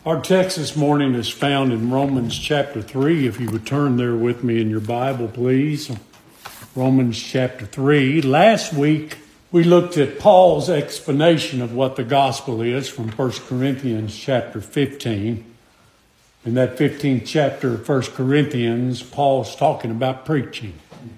Our text this morning is found in Romans chapter 3. If you would turn there with me in your Bible, please. Romans chapter 3. Last week, we looked at Paul's explanation of what the gospel is from 1 Corinthians chapter 15. In that 15th chapter of 1 Corinthians, Paul's talking about preaching.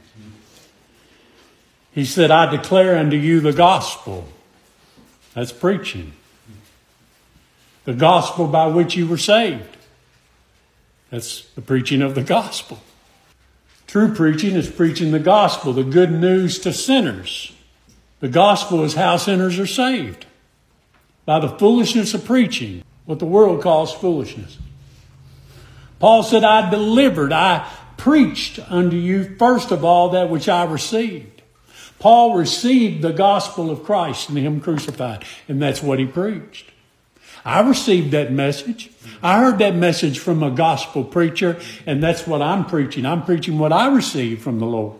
He said, I declare unto you the gospel. That's preaching. The gospel by which you were saved. That's the preaching of the gospel. True preaching is preaching the gospel, the good news to sinners. The gospel is how sinners are saved. By the foolishness of preaching, what the world calls foolishness. Paul said, I preached unto you first of all that which I received. Paul received the gospel of Christ and Him crucified, and that's what he preached. I received that message. I heard that message from a gospel preacher, and that's what I'm preaching. I'm preaching what I received from the Lord.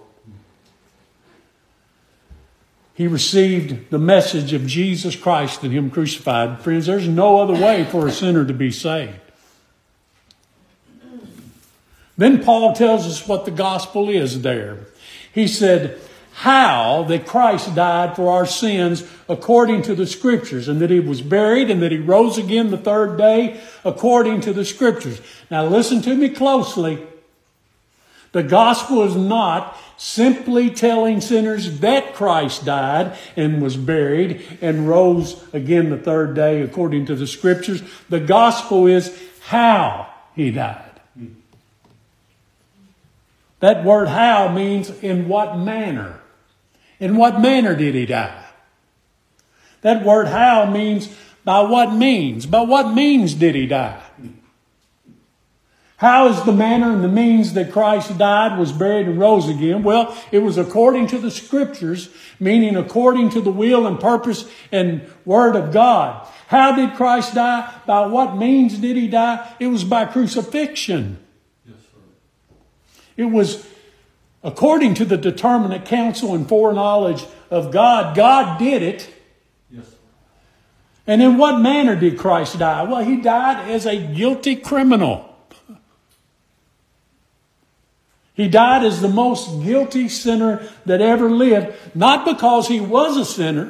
He received the message of Jesus Christ and Him crucified. Friends, there's no other way for a sinner to be saved. Then Paul tells us what the gospel is there. He said, how that Christ died for our sins according to the Scriptures, and that He was buried and that He rose again the third day according to the Scriptures. Now listen to me closely. The gospel is not simply telling sinners that Christ died and was buried and rose again the third day according to the Scriptures. The gospel is how He died. That word how means in what manner. In what manner did He die? That word how means by what means. By what means did He die? How is the manner and the means that Christ died, was buried, and rose again? Well, it was according to the Scriptures, meaning according to the will and purpose and Word of God. How did Christ die? By what means did He die? It was by crucifixion. Yes, sir. It was according to the determinate counsel and foreknowledge of God. God did it. Yes. And in what manner did Christ die? Well, He died as a guilty criminal. He died as the most guilty sinner that ever lived, not because He was a sinner.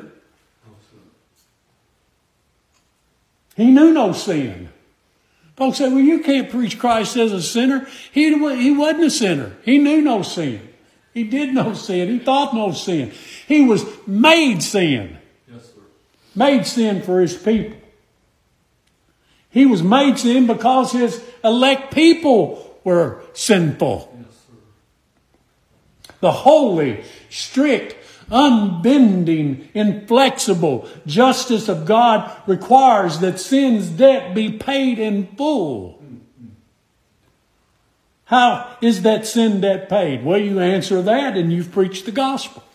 He knew no sin. Folks say, well, you can't preach Christ as a sinner. He wasn't a sinner. He knew no sin. He did no sin. He thought no sin. He was made sin. Yes, sir. Made sin for His people. He was made sin because His elect people were sinful. Yes, sir. The holy, strict, unbending, inflexible justice of God requires that sin's debt be paid in full. How is that sin debt paid? Well, you answer that and you've preached the gospel.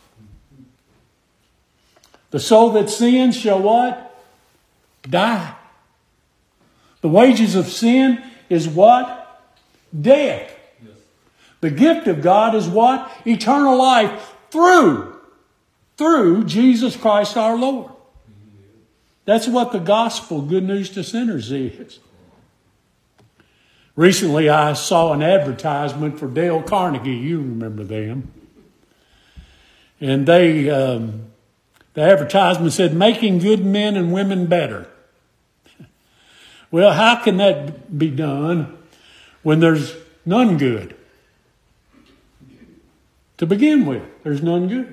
The soul that sins shall what? Die. The wages of sin is what? Death. Yes. The gift of God is what? Eternal life through Jesus Christ our Lord. That's what the gospel, good news to sinners, is. Recently, I saw an advertisement for Dale Carnegie. You remember them. And the advertisement said, making good men and women better. Well, how can that be done when there's none good? To begin with, there's none good.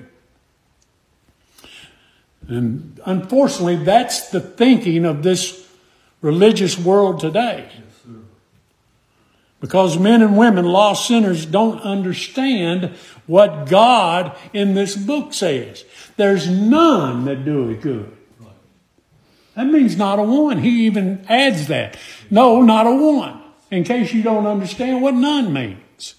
And unfortunately, that's the thinking of this religious world today. Yes, sir. Because men and women, lost sinners, don't understand what God in this book says. There's none that do it good. Right. That means not a one. He even adds that. No, not a one. In case you don't understand what none means.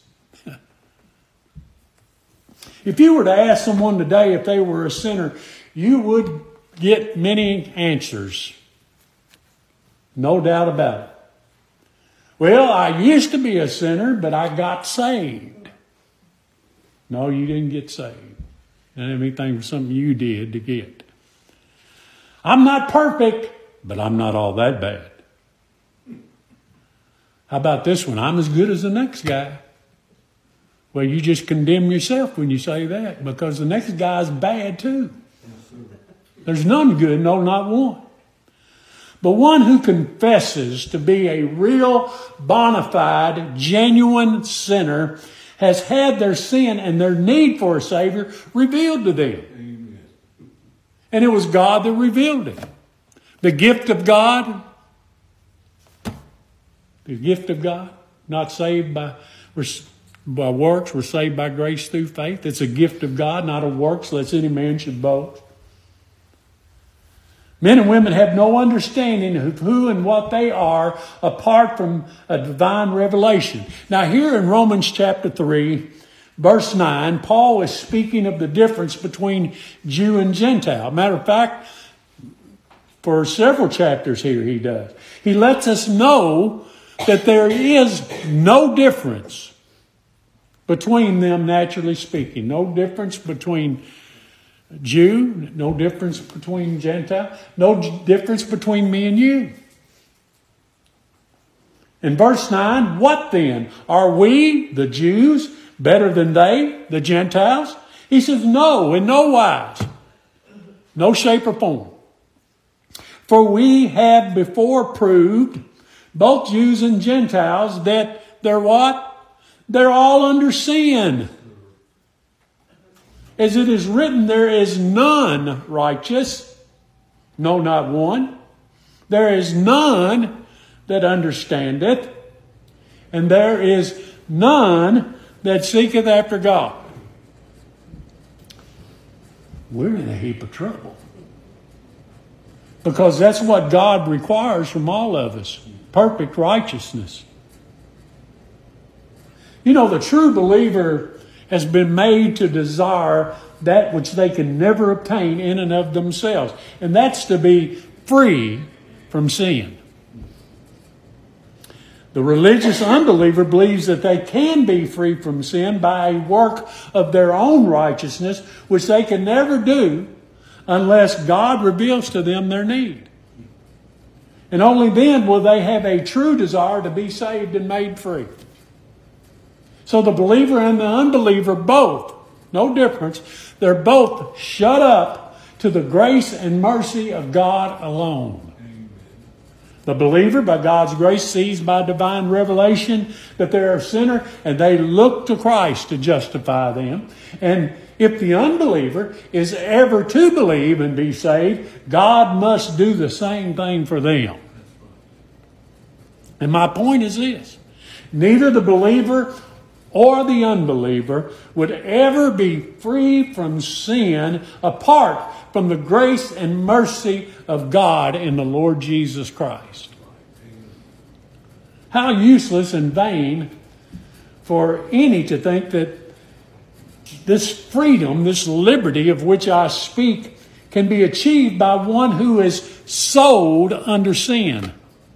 If you were to ask someone today if they were a sinner, you would get many answers. No doubt about it. Well, I used to be a sinner, but I got saved. No, you didn't get saved. Anything was something you did to get. I'm not perfect, but I'm not all that bad. How about this one? I'm as good as the next guy. Well, you just condemn yourself when you say that, because the next guy's bad too. There's none good, no, not one. But one who confesses to be a real, bona fide, genuine sinner has had their sin and their need for a Savior revealed to them. Amen. And it was God that revealed it. The gift of God, not saved by works, we're saved by grace through faith. It's a gift of God, not of works, lest any man should boast. Men and women have no understanding of who and what they are apart from a divine revelation. Now here in Romans chapter 3, verse 9, Paul is speaking of the difference between Jew and Gentile. Matter of fact, for several chapters here he does. He lets us know that there is no difference between them, naturally speaking. No difference between Jew, no difference between Gentile, no difference between me and you. In verse 9, what then? Are we, the Jews, better than they, the Gentiles? He says, no, in no wise, no shape or form. For we have before proved, both Jews and Gentiles, that they're what? They're all under sin. As it is written, there is none righteous, no, not one. There is none that understandeth, and there is none that seeketh after God. We're in a heap of trouble. Because that's what God requires from all of us. Perfect righteousness. You know, the true believer has been made to desire that which they can never obtain in and of themselves. And that's to be free from sin. The religious unbeliever believes that they can be free from sin by a work of their own righteousness, which they can never do unless God reveals to them their need. And only then will they have a true desire to be saved and made free. So the believer and the unbeliever both, no difference, they're both shut up to the grace and mercy of God alone. Amen. The believer, by God's grace, sees by divine revelation that they're a sinner, and they look to Christ to justify them. And if the unbeliever is ever to believe and be saved, God must do the same thing for them. And my point is this: neither the believer or the unbeliever would ever be free from sin apart from the grace and mercy of God in the Lord Jesus Christ. How useless and vain for any to think that this freedom, this liberty of which I speak, can be achieved by one who is sold under sin,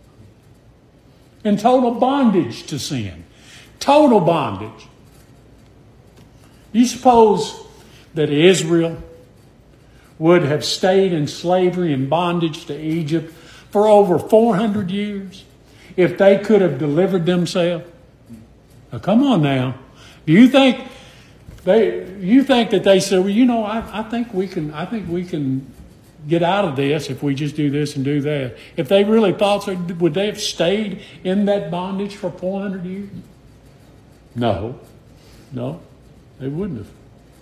in total bondage to sin. Total bondage. You suppose that Israel would have stayed in slavery and bondage to Egypt for over 400 years if they could have delivered themselves? Now, come on now. Do you think that they said, well, you know, I think we can get out of this if we just do this and do that? If they really thought so, would they have stayed in that bondage for 400 years? No, they wouldn't have.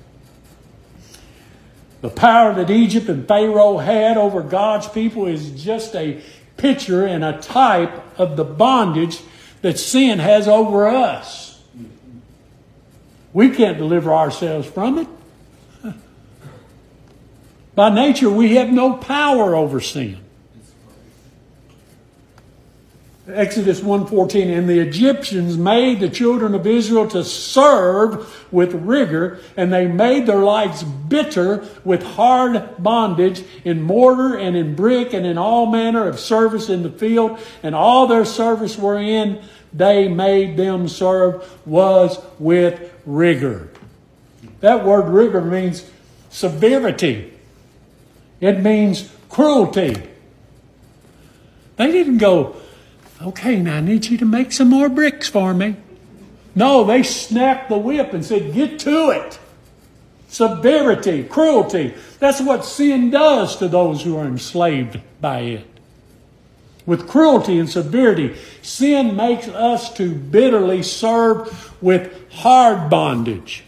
The power that Egypt and Pharaoh had over God's people is just a picture and a type of the bondage that sin has over us. We can't deliver ourselves from it. By nature, we have no power over sin. Exodus 1:14, and the Egyptians made the children of Israel to serve with rigor, and they made their lives bitter with hard bondage in mortar and in brick and in all manner of service in the field, and all their service wherein they made them serve was with rigor. That word rigor means severity. It means cruelty. They didn't go, Okay, now I need you to make some more bricks for me. No, they snapped the whip and said, get to it. Severity, cruelty. That's what sin does to those who are enslaved by it. With cruelty and severity, sin makes us to bitterly serve with hard bondage.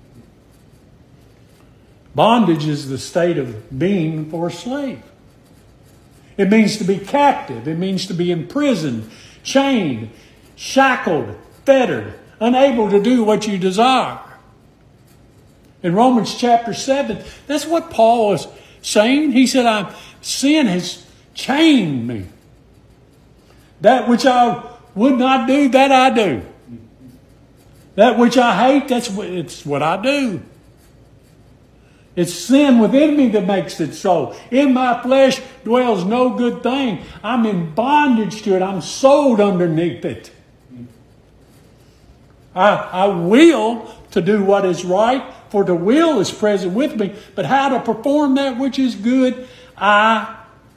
Bondage is the state of being for a slave. It means to be captive. It means to be imprisoned, chained, shackled, fettered, unable to do what you desire. In Romans chapter 7, that's what Paul is saying. He said, sin has chained me. That which I would not do, that I do. That which I hate, it's what I do. It's sin within me that makes it so. In my flesh dwells no good thing. I'm in bondage to it. I'm sold underneath it. I will to do what is right, for the will is present with me. But how to perform that which is good, I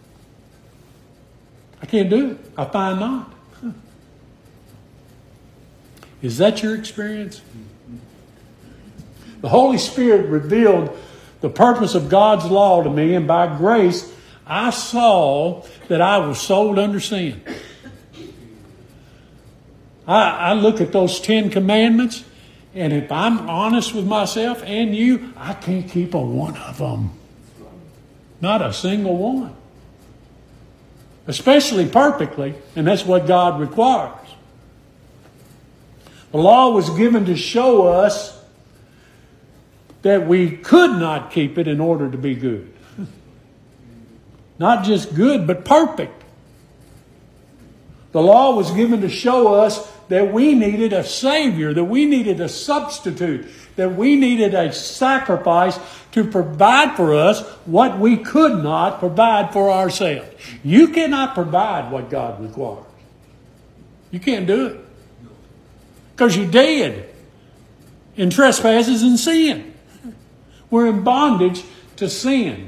can't do it. I find not. Is that your experience? The Holy Spirit revealed the purpose of God's law to me, and by grace, I saw that I was sold under sin. I look at those 10 commandments, and if I'm honest with myself and you, I can't keep a one of them. Not a single one. Especially perfectly, and that's what God requires. The law was given to show us that we could not keep it in order to be good. Not just good, but perfect. The law was given to show us that we needed a Savior, that we needed a substitute, that we needed a sacrifice to provide for us what we could not provide for ourselves. You cannot provide what God requires. You can't do it. Because you're dead in trespasses and sin. We're in bondage to sin.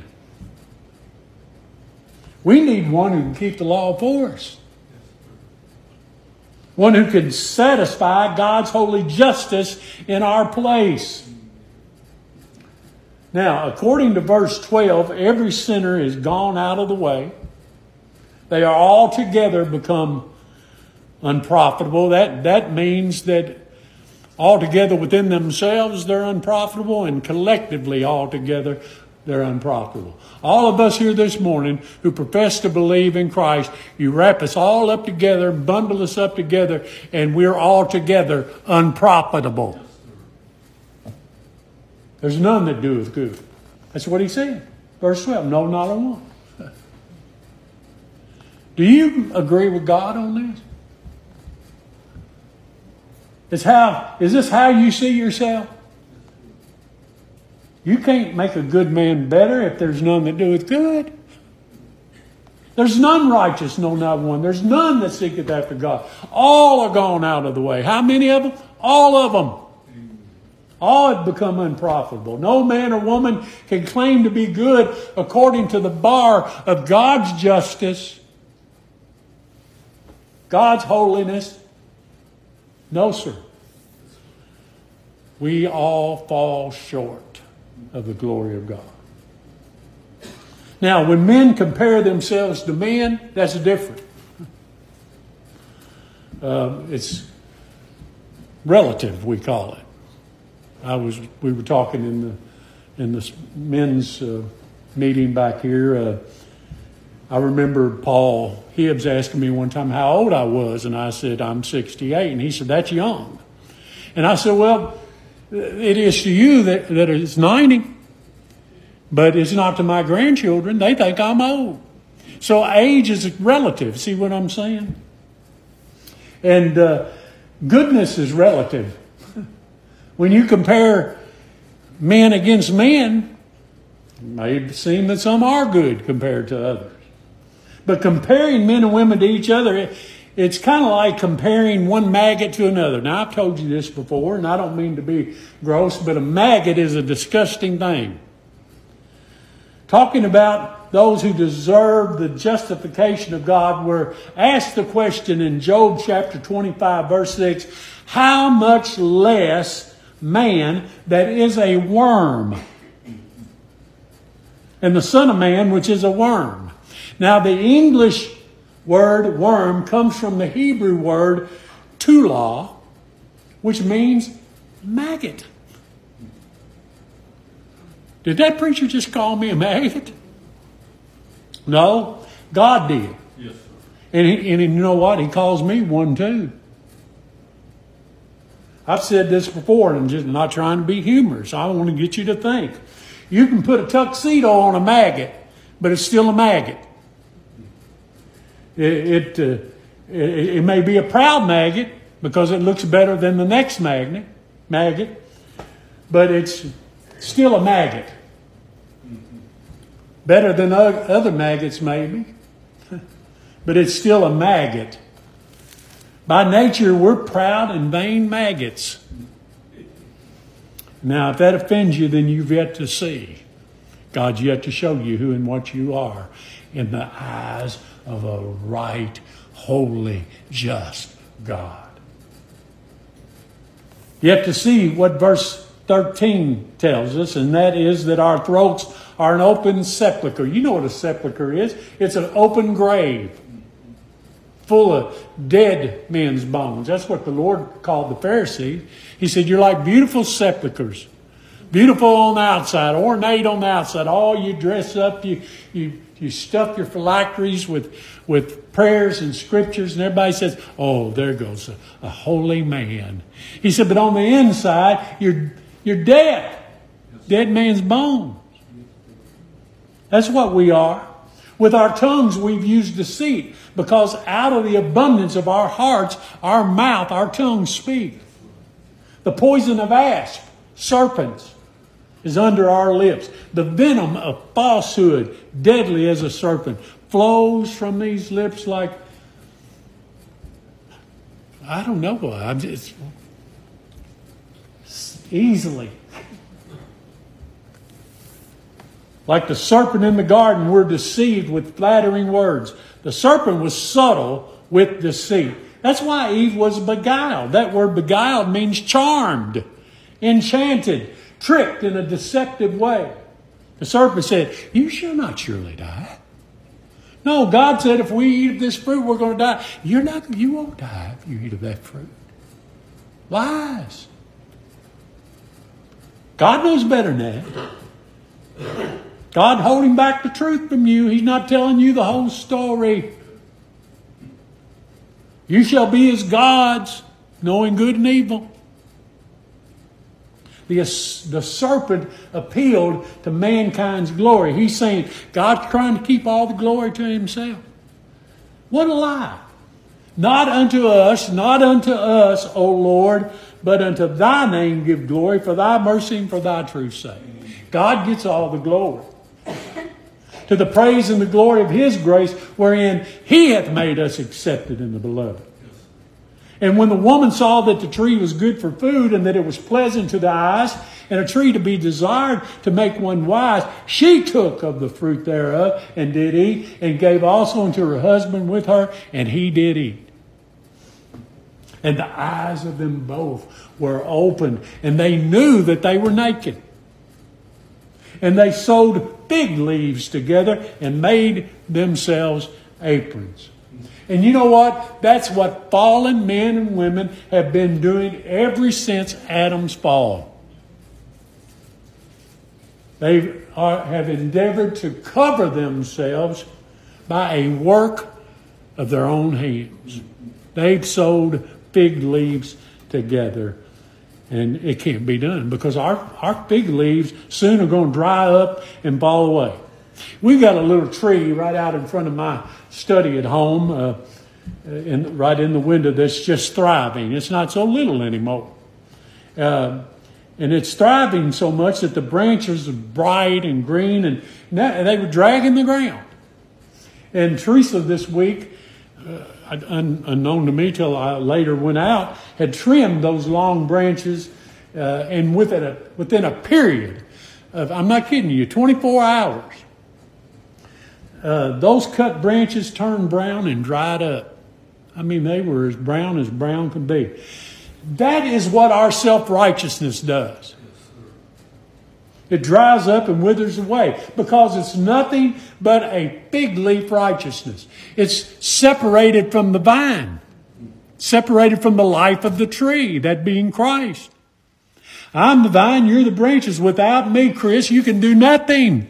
We need one who can keep the law for us. One who can satisfy God's holy justice in our place. Now, according to verse 12, every sinner is gone out of the way. They are altogether become unprofitable. That means that altogether within themselves they're unprofitable, and collectively altogether they're unprofitable. All of us here this morning who profess to believe in Christ, you wrap us all up together, bundle us up together, and we're all together unprofitable. There's none that doeth good. That's what he said. Verse 12, no, not a one. Do you agree with God on this? Is this how you see yourself? You can't make a good man better if there's none that doeth good. There's none righteous, no, not one. There's none that seeketh after God. All are gone out of the way. How many of them? All of them. All have become unprofitable. No man or woman can claim to be good according to the bar of God's justice, God's holiness. No, sir. We all fall short of the glory of God. Now, when men compare themselves to men, that's different. It's relative, we call it. We were talking in the men's meeting back here. I remember Paul Hibbs asking me one time how old I was, and I said, I'm 68. And he said, that's young. And I said, well, it is to you that it's 90. But it's not to my grandchildren. They think I'm old. So age is relative. See what I'm saying? And goodness is relative. When you compare men against men, it may seem that some are good compared to others. But comparing men and women to each other, it's kind of like comparing one maggot to another. Now, I've told you this before, and I don't mean to be gross, but a maggot is a disgusting thing. Talking about those who deserve the justification of God were asked the question in Job chapter 25, verse 6, how much less man that is a worm, and the Son of Man, which is a worm. Now, the English word worm comes from the Hebrew word tulah, which means maggot. Did that preacher just call me a maggot? No, God did. Yes, sir. And you know what? He calls me one too. I've said this before, and I'm just not trying to be humorous. I want to get you to think. You can put a tuxedo on a maggot, but it's still a maggot. It may be a proud maggot because it looks better than the next maggot, but it's still a maggot. Better than other maggots maybe, but it's still a maggot. By nature, we're proud and vain maggots. Now, if that offends you, then you've yet to see. God's yet to show you who and what you are in the eyes of a right, holy, just God. Yet to see what verse 13 tells us, and that is that our throats are an open sepulcher. You know what a sepulcher is. It's an open grave full of dead men's bones. That's what the Lord called the Pharisees. He said, you're like beautiful sepulchers. Beautiful on the outside, ornate on the outside. All you dress up, you stuff your phylacteries with prayers and scriptures, and everybody says, oh, there goes a holy man. He said, but on the inside, you're dead. Dead man's bones. That's what we are. With our tongues, we've used deceit, because out of the abundance of our hearts, our mouth, our tongues speak. The poison of asp, serpents, is under our lips. The venom of falsehood, deadly as a serpent, flows from these lips like, I don't know, I'm just easily. Like the serpent in the garden, we're deceived with flattering words. The serpent was subtle with deceit. That's why Eve was beguiled. That word beguiled means charmed, enchanted, tricked in a deceptive way. The serpent said, you shall not surely die. No, God said if we eat of this fruit, we're going to die. You won't die if you eat of that fruit. Lies. God knows better than that. God holding back the truth from you. He's not telling you the whole story. You shall be as gods, knowing good and evil. The serpent appealed to mankind's glory. He's saying God's trying to keep all the glory to himself. What a lie. Not unto us, O Lord, but unto thy name give glory for thy mercy and for thy truth's sake. God gets all the glory. To the praise and the glory of his grace, wherein he hath made us accepted in the beloved. And when the woman saw that the tree was good for food, and that it was pleasant to the eyes, and a tree to be desired to make one wise, she took of the fruit thereof, and did eat, and gave also unto her husband with her, and he did eat. And the eyes of them both were opened, and they knew that they were naked. And they sewed fig leaves together and made themselves aprons. And you know what? That's what fallen men and women have been doing ever since Adam's fall. They have endeavored to cover themselves by a work of their own hands. They've sewed fig leaves together. And it can't be done because our fig leaves soon are going to dry up and fall away. We've got a little tree right out in front of my study at home, right in the window, that's just thriving. It's not so little anymore. And it's thriving so much that the branches are bright and green, and they were dragging the ground. And Teresa this week, unknown to me till I later went out, had trimmed those long branches, and within a period of, I'm not kidding you, 24 hours, those cut branches turned brown and dried up. I mean, they were as brown could be. That is what our self-righteousness does. It dries up and withers away because it's nothing but a fig leaf righteousness. It's separated from the vine, separated from the life of the tree, that being Christ. I'm the vine, you're the branches. Without me, Chris, you can do nothing.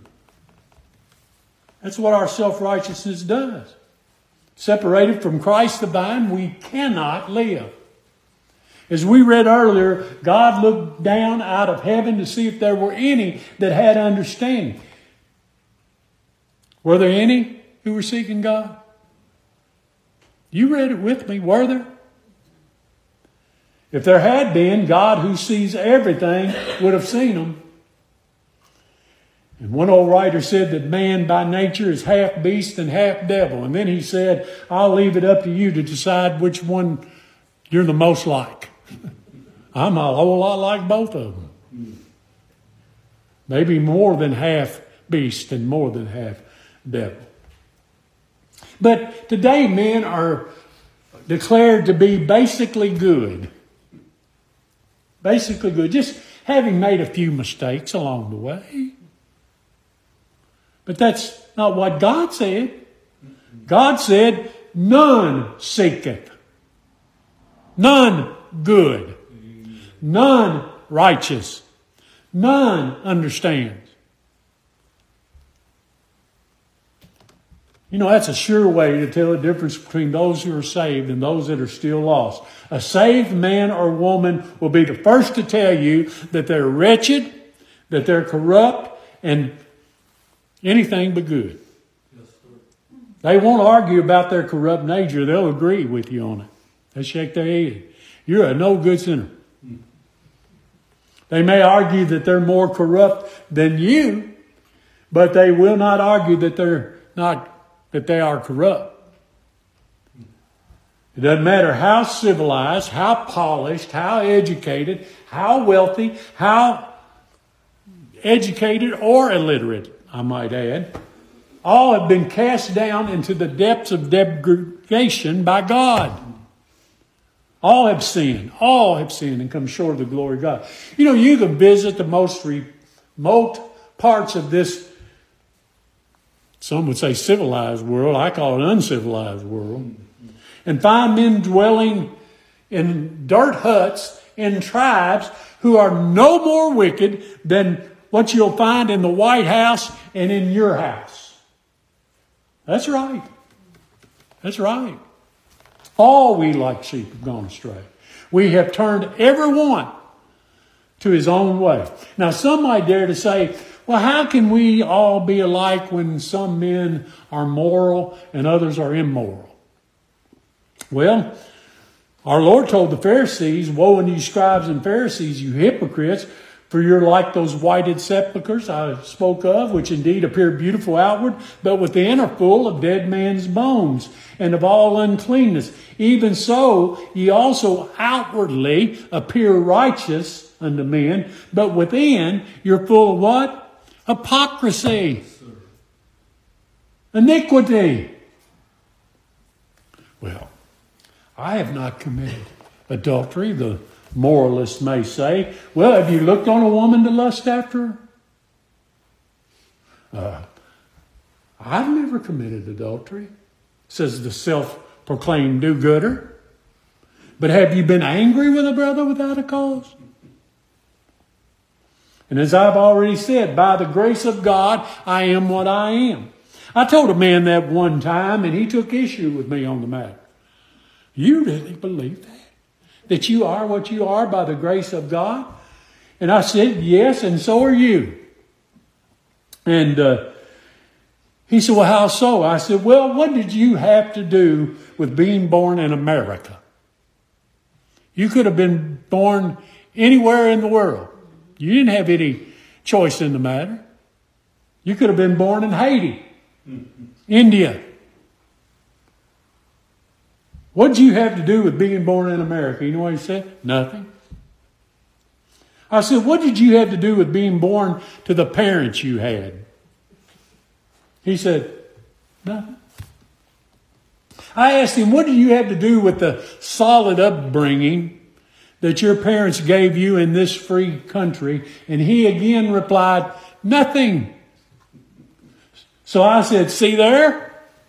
That's what our self-righteousness does. Separated from Christ the vine, we cannot live. As we read earlier, God looked down out of heaven to see if there were any that had understanding. Were there any who were seeking God? You read it with me. Were there? If there had been, God who sees everything would have seen them. And one old writer said that man by nature is half beast and half devil. And then he said, I'll leave it up to you to decide which one you're the most like. I'm a whole lot like both of them. Maybe more than half beast and more than half devil. But today men are declared to be basically good. Basically good. Just having made a few mistakes along the way. But that's not what God said. God said, none seeketh. None good. None righteous. None understands. You know, that's a sure way to tell the difference between those who are saved and those that are still lost. A saved man or woman will be the first to tell you that they're wretched, that they're corrupt, and anything but good. They won't argue about their corrupt nature. They'll agree with you on it. They shake their head. You're a no good sinner. They may argue that they're more corrupt than you, but they will not argue that they are corrupt. It doesn't matter how civilized, how polished, how educated, how wealthy, how educated or illiterate, I might add. All have been cast down into the depths of degradation by God. All have sinned and come short of the glory of God. You know, you can visit the most remote parts of this, some would say civilized world, I call it uncivilized world, and find men dwelling in dirt huts in tribes who are no more wicked than what you'll find in the White House and in your house. That's right. That's right. All we like sheep have gone astray. We have turned every one to his own way. Now some might dare to say, well, how can we all be alike when some men are moral and others are immoral? Well, our Lord told the Pharisees, woe unto you scribes and Pharisees, you hypocrites, for you're like those whited sepulchres I spoke of, which indeed appear beautiful outward, but within are full of dead men's bones and of all uncleanness. Even so, ye also outwardly appear righteous unto men, but within you're full of what? Hypocrisy. Iniquity. Well, I have not committed adultery, the moralists may say. Well, have you looked on a woman to lust after her? I've never committed adultery, says the self-proclaimed do-gooder. But have you been angry with a brother without a cause? And as I've already said, by the grace of God, I am what I am. I told a man that one time, and he took issue with me on the matter. You really believe that? That you are what you are by the grace of God? And I said, yes, and so are you. And he said, well, how so? I said, well, what did you have to do with being born in America? You could have been born anywhere in the world. You didn't have any choice in the matter. You could have been born in Haiti, India. What did you have to do with being born in America? You know what he said? Nothing. I said, what did you have to do with being born to the parents you had? He said, Nothing. I asked him, what do you have to do with the solid upbringing that your parents gave you in this free country? And he again replied, nothing. So I said, see there?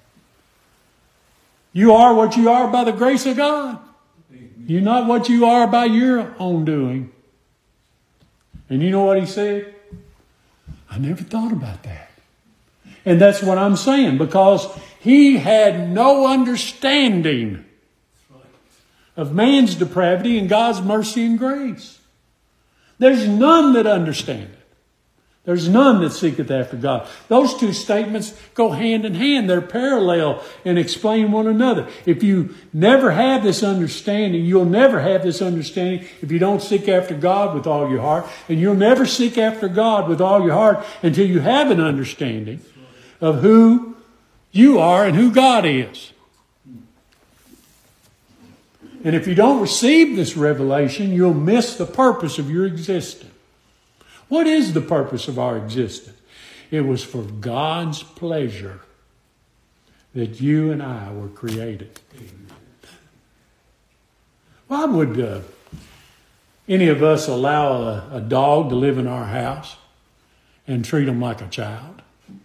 You are what you are by the grace of God. You're not what you are by your own doing. And you know what he said? I never thought about that. And that's what I'm saying, because he had no understanding of man's depravity and God's mercy and grace. There's none that understand it. There's none that seeketh after God. Those two statements go hand in hand. They're parallel and explain one another. If you never have this understanding, you'll never have this understanding if you don't seek after God with all your heart. And you'll never seek after God with all your heart until you have an understanding of who you are and who God is. And if you don't receive this revelation, you'll miss the purpose of your existence. What is the purpose of our existence? It was for God's pleasure that you and I were created. Why would any of us allow a dog to live in our house and treat them like a child?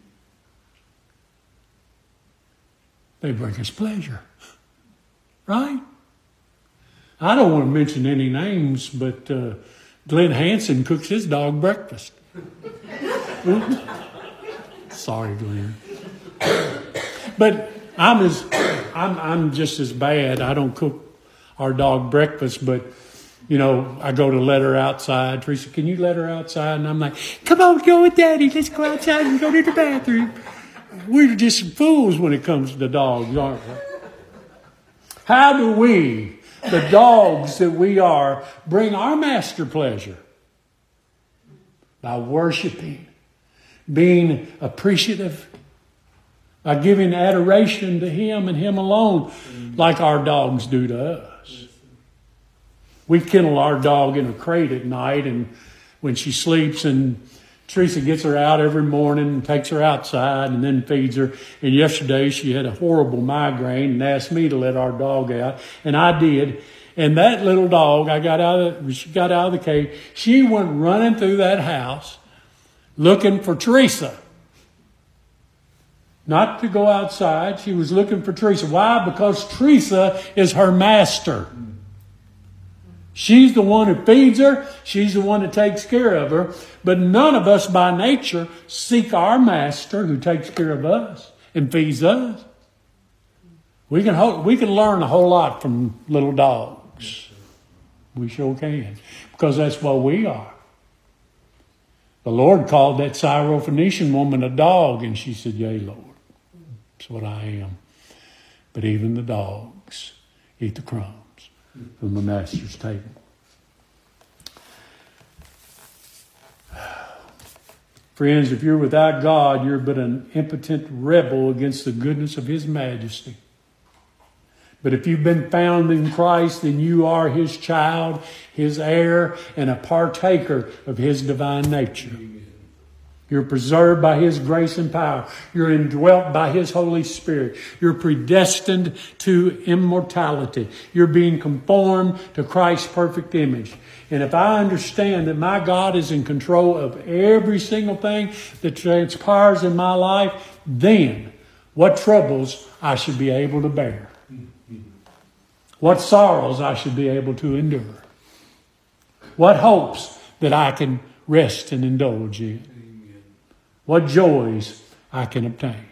They bring us pleasure. Right? I don't want to mention any names, but Glenn Hansen cooks his dog breakfast. Oops. Sorry, Glenn. But I'm just as bad. I don't cook our dog breakfast, but you know, I go to let her outside. Teresa, can you let her outside? And I'm like, come on, go with Daddy. Let's go outside and go to the bathroom. We're just fools when it comes to the dogs, aren't we? How do we, the dogs that we are, bring our master pleasure? By worshiping, being appreciative, by giving adoration to Him and Him alone, like our dogs do to us. We kennel our dog in a crate at night, and when she sleeps, and Teresa gets her out every morning and takes her outside and then feeds her. And yesterday she had a horrible migraine and asked me to let our dog out. And I did. And that little dog, she got out of the cage. She went running through that house looking for Teresa. Not to go outside. She was looking for Teresa. Why? Because Teresa is her master. She's the one who feeds her. She's the one that takes care of her. But none of us by nature seek our master who takes care of us and feeds us. We can learn a whole lot from little dogs. We sure can. Because that's what we are. The Lord called that Syrophoenician woman a dog, and she said, yea, Lord. That's what I am. But even the dogs eat the crumbs from the master's table. Friends, if you're without God, you're but an impotent rebel against the goodness of His majesty. But if you've been found in Christ, then you are His child, His heir, and a partaker of His divine nature. You're preserved by His grace and power. You're indwelt by His Holy Spirit. You're predestined to immortality. You're being conformed to Christ's perfect image. And if I understand that my God is in control of every single thing that transpires in my life, then what troubles I should be able to bear. What sorrows I should be able to endure. What hopes that I can rest and indulge in. What joys I can obtain.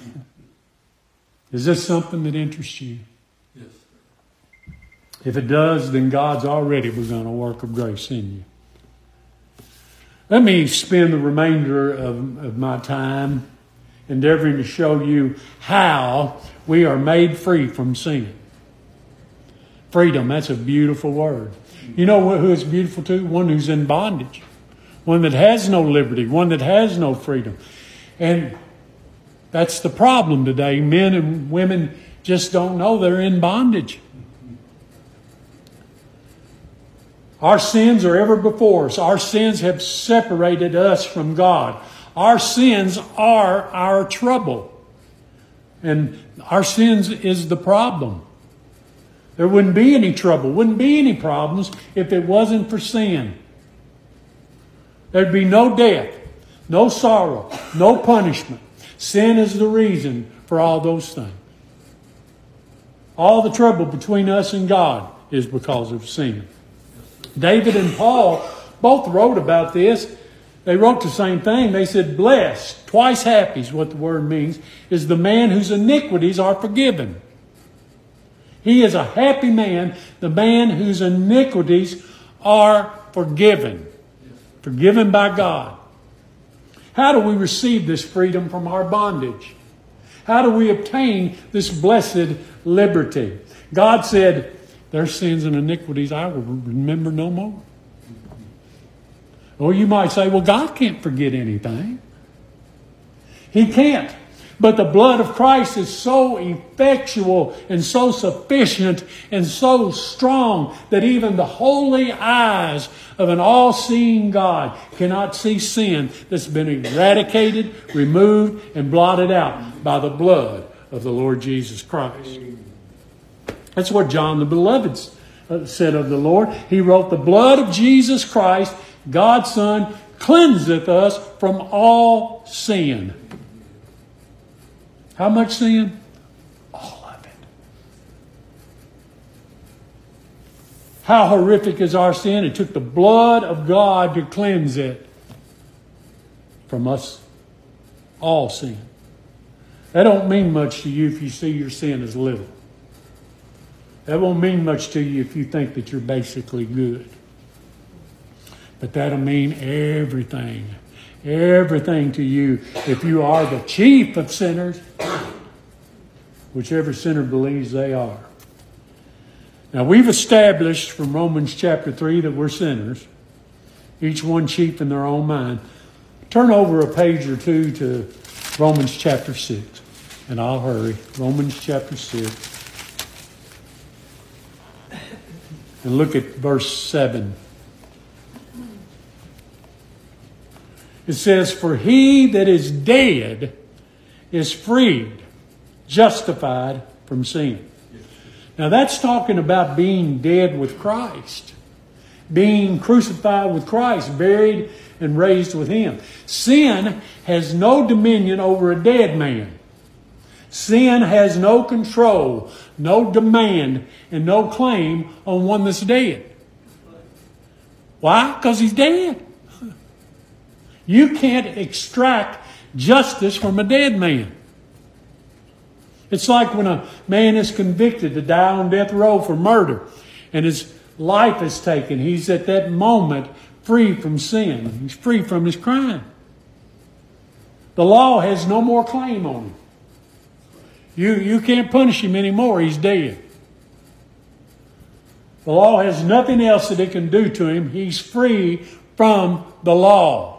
Is this something that interests you? Yes. If it does, then God's already begun a work of grace in you. Let me spend the remainder of my time endeavoring to show you how we are made free from sin. Freedom, that's a beautiful word. You know who it's beautiful to? One who's in bondage. One that has no liberty. One that has no freedom. And that's the problem today. Men and women just don't know they're in bondage. Our sins are ever before us. Our sins have separated us from God. Our sins are our trouble. And our sins is the problem. There wouldn't be any trouble, wouldn't be any problems if it wasn't for sin. There'd be no death, no sorrow, no punishment. Sin is the reason for all those things. All the trouble between us and God is because of sin. David and Paul both wrote about this. They wrote the same thing. They said, blessed, twice happy is what the word means, is the man whose iniquities are forgiven. He is a happy man, the man whose iniquities are forgiven. Forgiven by God. How do we receive this freedom from our bondage? How do we obtain this blessed liberty? God said, their sins and iniquities I will remember no more. Or you might say, well, God can't forget anything. He can't. But the blood of Christ is so effectual and so sufficient and so strong that even the holy eyes of an all-seeing God cannot see sin that's been eradicated, removed, and blotted out by the blood of the Lord Jesus Christ. That's what John the Beloved said of the Lord. He wrote, the blood of Jesus Christ, God's Son, cleanseth us from all sin. How much sin? All of it. How horrific is our sin? It took the blood of God to cleanse it from us. All sin. That don't mean much to you if you see your sin as little. That won't mean much to you if you think that you're basically good. But that'll mean everything. Everything to you if you are the chief of sinners, whichever sinner believes they are. Now we've established from Romans chapter 3 that we're sinners, each one chief in their own mind. Turn over a page or two to Romans chapter 6, and I'll hurry. Romans chapter 6. And look at verse 7. It says, for he that is dead is freed, justified from sin. Now that's talking about being dead with Christ. Being crucified with Christ, buried and raised with Him. Sin has no dominion over a dead man. Sin has no control, no demand, and no claim on one that's dead. Why? Because he's dead. You can't extract justice from a dead man. It's like when a man is convicted to die on death row for murder and his life is taken. He's at that moment free from sin. He's free from his crime. The law has no more claim on him. You can't punish him anymore. He's dead. The law has nothing else that it can do to him. He's free from the law.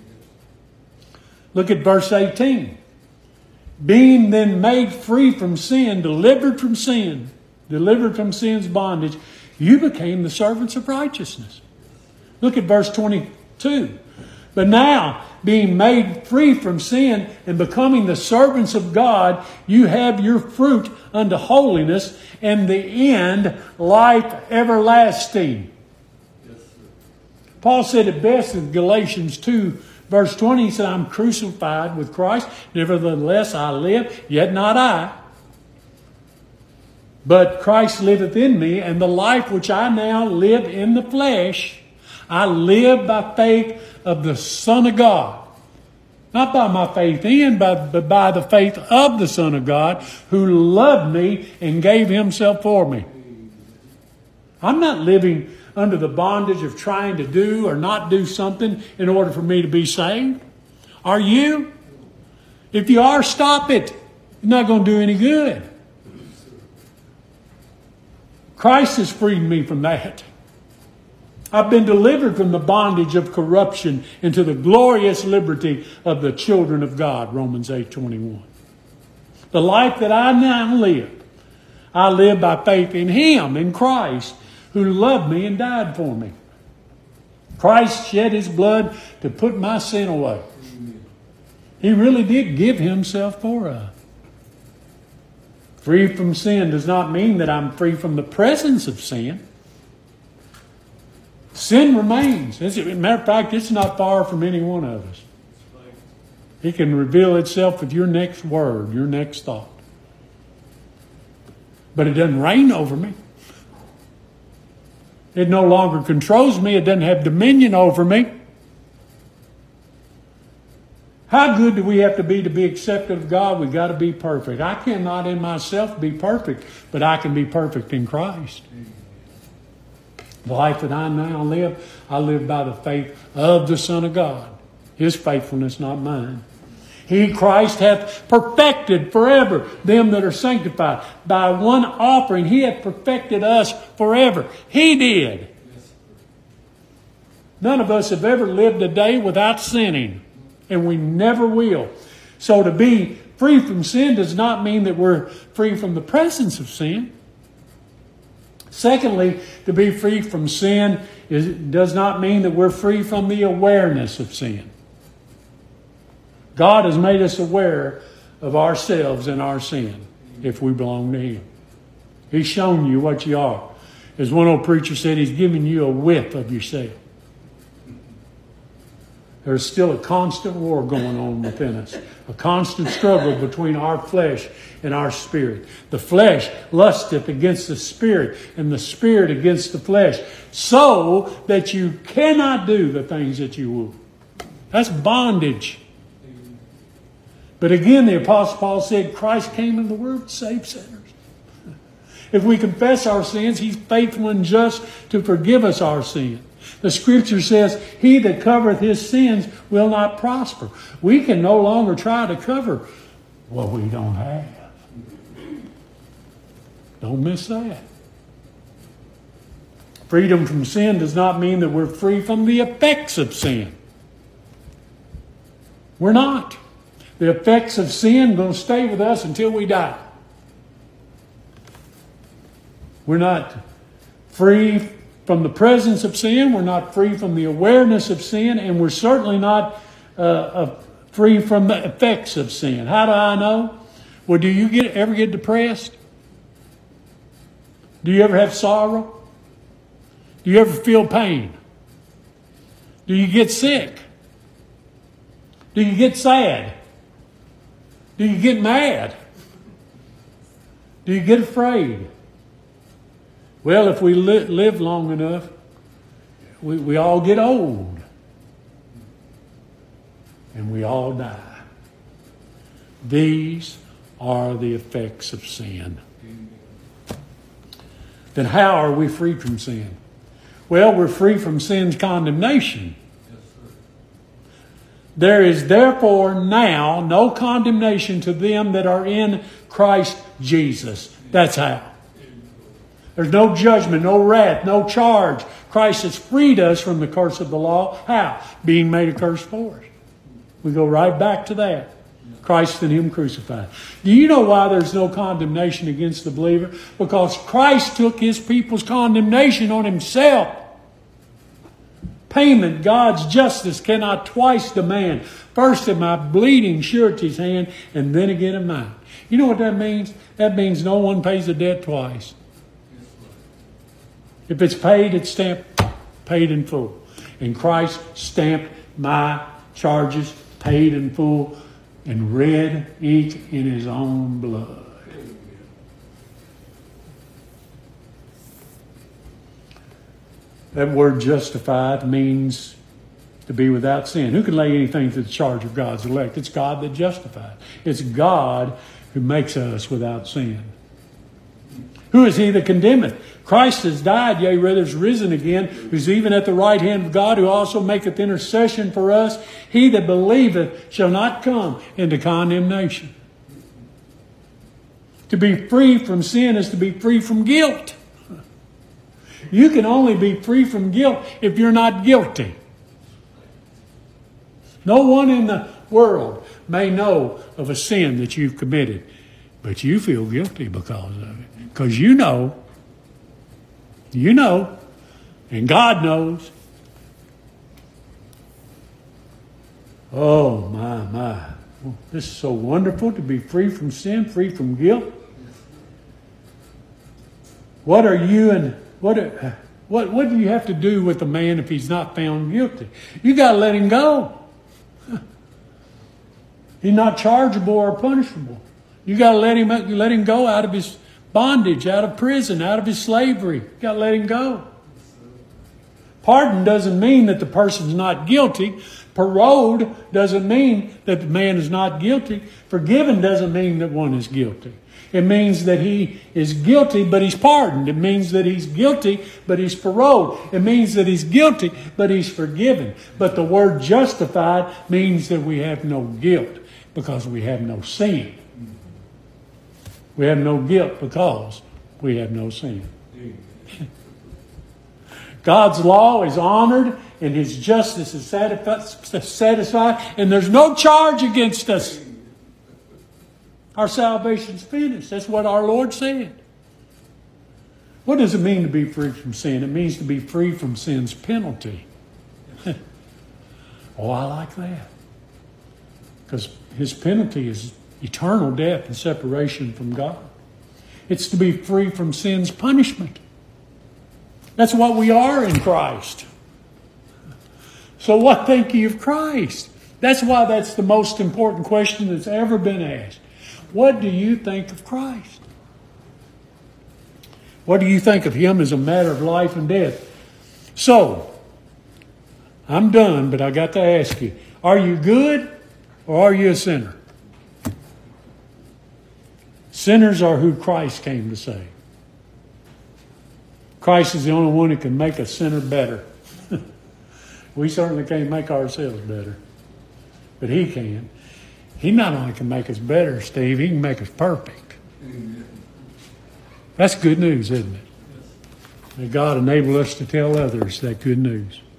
Look at verse 18. Being then made free from sin, delivered from sin's bondage, you became the servants of righteousness. Look at verse 22. But now, being made free from sin and becoming the servants of God, you have your fruit unto holiness, and the end, life everlasting. Yes, Paul said it best in Galatians 2, verse 20. He said, I'm crucified with Christ. Nevertheless I live, yet not I. But Christ liveth in me, and the life which I now live in the flesh, I live by faith of the Son of God. Not by my faith in, but by the faith of the Son of God, who loved me and gave Himself for me. I'm not living under the bondage of trying to do or not do something in order for me to be saved. Are you? If you are, stop it. It's not going to do any good. Christ has freed me from that. I've been delivered from the bondage of corruption into the glorious liberty of the children of God, Romans 8:21. The life that I now live, I live by faith in Him, in Christ, who loved me and died for me. Christ shed His blood to put my sin away. He really did give Himself for us. Free from sin does not mean that I'm free from the presence of sin. Sin remains. As a matter of fact, it's not far from any one of us. It can reveal itself with your next word, your next thought. But it doesn't reign over me. It no longer controls me. It doesn't have dominion over me. How good do we have to be accepted of God? We've got to be perfect. I cannot in myself be perfect, but I can be perfect in Christ. The life that I now live, I live by the faith of the Son of God. His faithfulness, not mine. He, Christ, hath perfected forever them that are sanctified. By one offering, He hath perfected us forever. He did. None of us have ever lived a day without sinning. And we never will. So to be free from sin does not mean that we're free from the presence of sin. Secondly, to be free from sin does not mean that we're free from the awareness of sin. God has made us aware of ourselves and our sin if we belong to Him. He's shown you what you are. As one old preacher said, He's given you a whiff of yourself. There's still a constant war going on within us. A constant struggle between our flesh and our spirit. The flesh lusteth against the spirit, and the spirit against the flesh, so that you cannot do the things that you will. That's bondage. But again, the Apostle Paul said, Christ came into the world to save sinners. If we confess our sins, He's faithful and just to forgive us our sins. The Scripture says, He that covereth his sins will not prosper. We can no longer try to cover what we don't have. Don't miss that. Freedom from sin does not mean that we're free from the effects of sin. We're not. The effects of sin will stay with us until we die. We're not free from the presence of sin. We're not free from the awareness of sin. And we're certainly not free from the effects of sin. How do I know? Well, do you ever get depressed? Do you ever have sorrow? Do you ever feel pain? Do you get sick? Do you get sad? Do you get mad? Do you get afraid? Well, if we live long enough, we all get old. And we all die. These are the effects of sin. Then how are we free from sin? Well, we're free from sin's condemnation. There is therefore now no condemnation to them that are in Christ Jesus. That's how. There's no judgment, no wrath, no charge. Christ has freed us from the curse of the law. How? Being made a curse for us. We go right back to that. Christ and Him crucified. Do you know why there's no condemnation against the believer? Because Christ took His people's condemnation on Himself. Payment, God's justice cannot twice demand. First in my bleeding surety's hand, and then again in mine. You know what that means? That means no one pays a debt twice. If it's paid, it's stamped paid in full. And Christ stamped my charges paid in full and red ink in His own blood. That word justified means to be without sin. Who can lay anything to the charge of God's elect? It's God that justifies. It's God who makes us without sin. Who is He that condemneth? Christ has died, yea, rather is risen again, who's even at the right hand of God, who also maketh intercession for us. He that believeth shall not come into condemnation. To be free from sin is to be free from guilt. You can only be free from guilt if you're not guilty. No one in the world may know of a sin that you've committed, but you feel guilty because of it. Because you know, and God knows. Oh, my. This is so wonderful to be free from sin, free from guilt. What are you and what do you have to do with a man if he's not found guilty? You got to let him go. He's not chargeable or punishable. You got to let him go out of his bondage, out of prison, out of his slavery. You got to let him go. Pardon doesn't mean that the person's not guilty. Paroled doesn't mean that the man is not guilty. Forgiven doesn't mean that one is guilty. It means that he is guilty, but he's pardoned. It means that he's guilty, but he's paroled. It means that he's guilty, but he's forgiven. But the word justified means that we have no guilt because we have no sin. We have no guilt because we have no sin. God's law is honored and His justice is satisfied, and there's no charge against us. Our salvation's finished. That's what our Lord said. What does it mean to be free from sin? It means to be free from sin's penalty. Oh, I like that. Because His penalty is eternal death and separation from God. It's to be free from sin's punishment. That's what we are in Christ. So what think ye of Christ? That's why that's the most important question that's ever been asked. What do you think of Christ? What do you think of Him as a matter of life and death? So, I'm done, but I got to ask you, are you good or are you a sinner? Sinners are who Christ came to save. Christ is the only one who can make a sinner better. We certainly can't make ourselves better, but He can. He not only can make us better, Steve, He can make us perfect. That's good news, isn't it? May God enable us to tell others that good news.